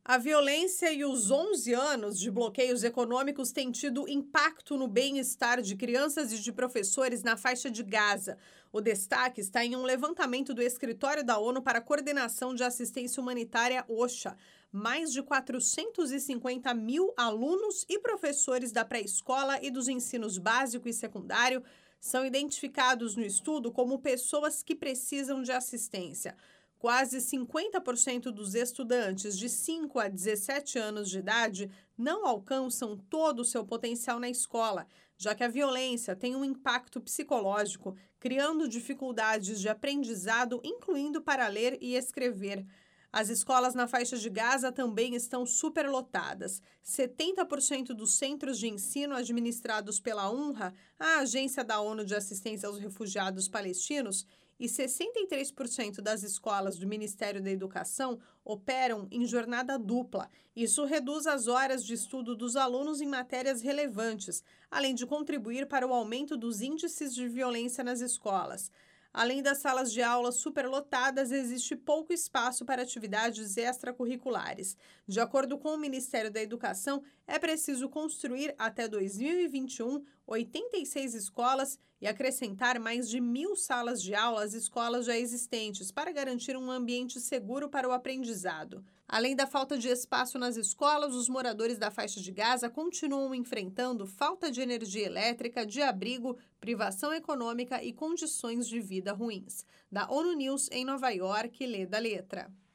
A violência e os 11 anos de bloqueios econômicos têm tido impacto no bem-estar de crianças e de professores na faixa de Gaza. O destaque está em um levantamento do Escritório da ONU para a Coordenação de Assistência Humanitária, OCHA. Mais de 450 mil alunos e professores da pré-escola e dos ensinos básico e secundário são identificados no estudo como pessoas que precisam de assistência. Quase 50% dos estudantes de 5 a 17 anos de idade não alcançam todo o seu potencial na escola, já que a violência tem um impacto psicológico, criando dificuldades de aprendizado, incluindo para ler e escrever. As escolas na faixa de Gaza também estão superlotadas. 70% dos centros de ensino administrados pela UNRWA, a Agência da ONU de Assistência aos Refugiados Palestinos, e 63% das escolas do Ministério da Educação operam em jornada dupla. Isso reduz as horas de estudo dos alunos em matérias relevantes, além de contribuir para o aumento dos índices de violência nas escolas. Além das salas de aula superlotadas, existe pouco espaço para atividades extracurriculares. De acordo com o Ministério da Educação, é preciso construir até 2021 86 escolas e acrescentar mais de 1.000 salas de aula às escolas já existentes para garantir um ambiente seguro para o aprendizado. Além da falta de espaço nas escolas, os moradores da faixa de Gaza continuam enfrentando falta de energia elétrica, de abrigo, privação econômica e condições de vida ruins. Da ONU News em Nova York, Leda Letra.